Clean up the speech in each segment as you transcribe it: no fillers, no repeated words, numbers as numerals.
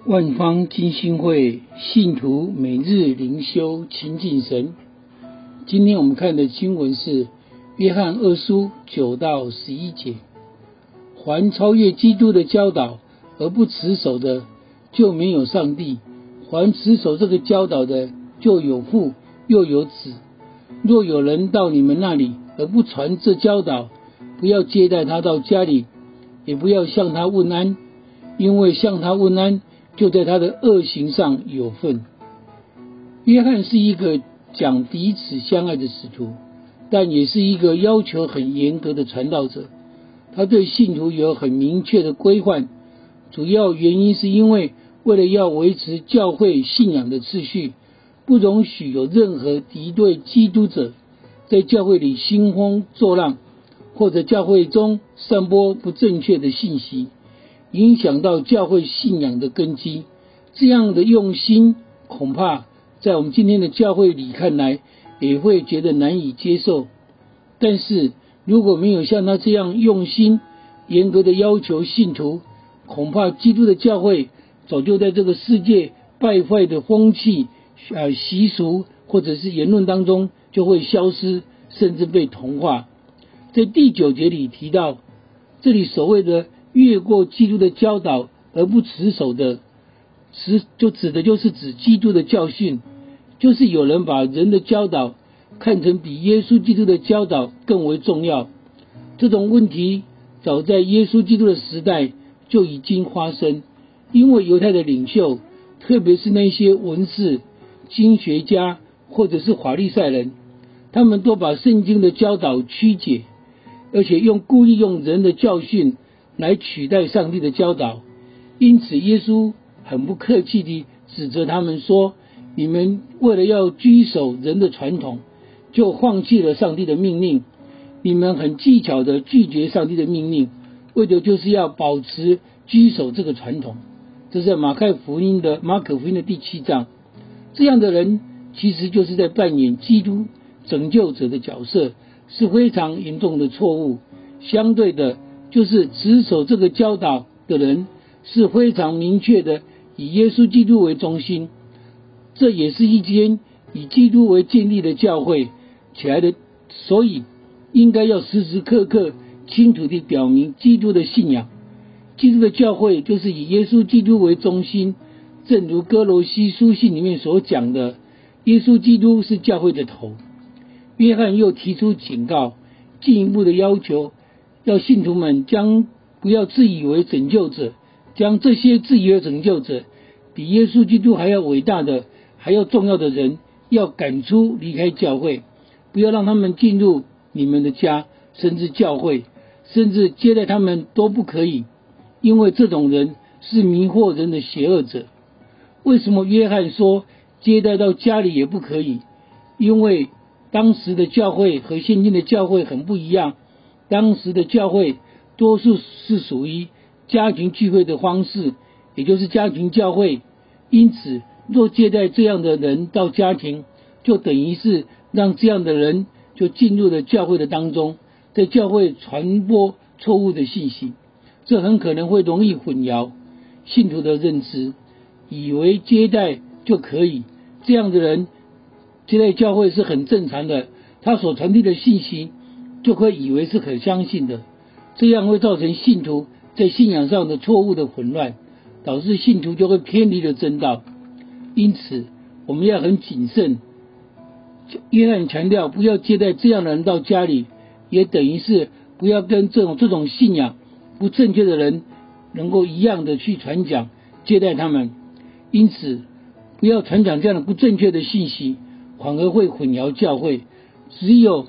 万方金星会信徒每日灵修亲近神。今天我们看的经文是约翰二书9到11节。凡超越基督的教导而不持守的，就没有上帝；凡持守这个教导的，就有父又有子。若有人到你们那里而不传这教导，不要接待他到家里，也不要向他问安，因为向他问安，就在他的恶行上有份。约翰是一个讲彼此相爱的使徒，但也是一个要求很严格的传道者。他对信徒有很明确的规范，主要原因是因为为了要维持教会信仰的秩序，不容许有任何敌对基督者在教会里兴风作浪，或者教会中散播不正确的信息，影响到教会信仰的根基。这样的用心，恐怕在我们今天的教会里看来，也会觉得难以接受。但是如果没有像他这样用心严格的要求信徒，恐怕基督的教会早就在这个世界败坏的风气、习俗或者是言论当中就会消失，甚至被同化。在第9节里提到，这里所谓的越过基督的教导而不持守的，就指的就是指基督的教训，就是有人把人的教导看成比耶稣基督的教导更为重要。这种问题早在耶稣基督的时代就已经发生，因为犹太的领袖，特别是那些文士、经学家或者是法利赛人，他们都把圣经的教导曲解，而且故意用人的教训来取代上帝的教导。因此耶稣很不客气地指责他们说，你们为了要居守人的传统，就放弃了上帝的命令。你们很技巧地拒绝上帝的命令，为的就是要保持居守这个传统。这是在马可福音的第7章。这样的人其实就是在扮演基督拯救者的角色，是非常严重的错误。相对的，就是持守这个教导的人是非常明确的以耶稣基督为中心，这也是一间以基督为建立的教会起来的，所以应该要时时刻刻清楚地表明基督的信仰。基督的教会就是以耶稣基督为中心，正如哥罗西书信里面所讲的，耶稣基督是教会的头。约翰又提出警告，进一步的要求，要信徒们不要自以为拯救者，将这些自以为拯救者比耶稣基督还要伟大的、还要重要的人要赶出离开教会，不要让他们进入你们的家，甚至教会，甚至接待他们都不可以，因为这种人是迷惑人的邪恶者。为什么约翰说接待到家里也不可以？因为当时的教会和现今的教会很不一样，当时的教会多数是属于家庭聚会的方式，也就是家庭教会。因此若接待这样的人到家庭，就等于是让这样的人就进入了教会的当中，在教会传播错误的信息。这很可能会容易混淆信徒的认知，以为接待就可以，这样的人接待教会是很正常的，他所传递的信息就会以为是可相信的，这样会造成信徒在信仰上的错误的混乱，导致信徒就会偏离了真道。因此我们要很谨慎。约翰强调不要接待这样的人到家里，也等于是不要跟这种信仰不正确的人能够一样的去传讲接待他们。因此不要传讲这样的不正确的信息，反而会混淆教会。只有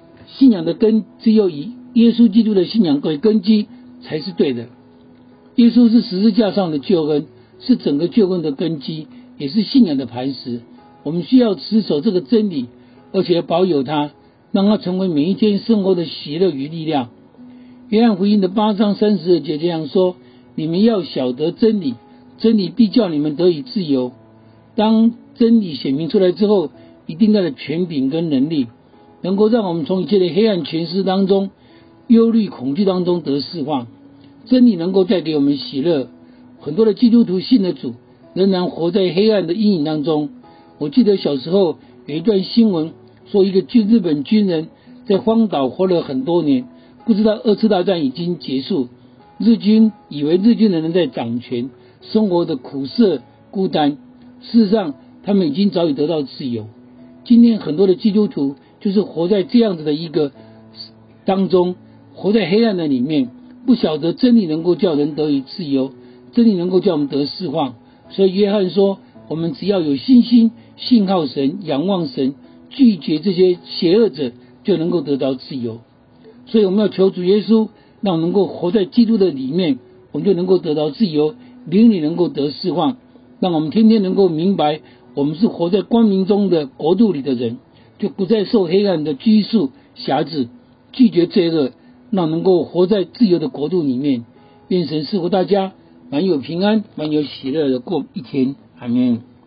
以耶稣基督的信仰为根基才是对的。耶稣是十字架上的救恩，是整个救恩的根基，也是信仰的磐石。我们需要持守这个真理，而且保有它，让它成为每一天生活的喜乐与力量。约翰福音的8章32节这样说，你们要晓得真理，真理必叫你们得以自由。当真理显明出来之后，一定带着权柄跟能力，能够让我们从一切的黑暗权势当中、忧虑恐惧当中得释放。真理能够带给我们喜乐很多的基督徒信了主，仍然活在黑暗的阴影当中。我记得小时候有一段新闻，说一个日本军人在荒岛活了很多年，不知道二次大战已经结束，日军以为日军人在掌权，生活的苦涩孤单，事实上他们已经早已得到自由。今天很多的基督徒就是活在这样子的一个当中，活在黑暗的里面，不晓得真理能够叫人得以自由，真理能够叫我们得释放。所以约翰说，我们只要有信心，信靠神，仰望神，拒绝这些邪恶者，就能够得到自由。所以我们要求主耶稣，让我们能够活在基督的里面，我们就能够得到自由，灵里能够得释放，让我们天天能够明白，我们是活在光明中的国度里的人，就不再受黑暗的拘束辖制，拒绝罪恶，让能够活在自由的国度里面。愿神赐福大家，满有平安，满有喜乐的过一天。阿们。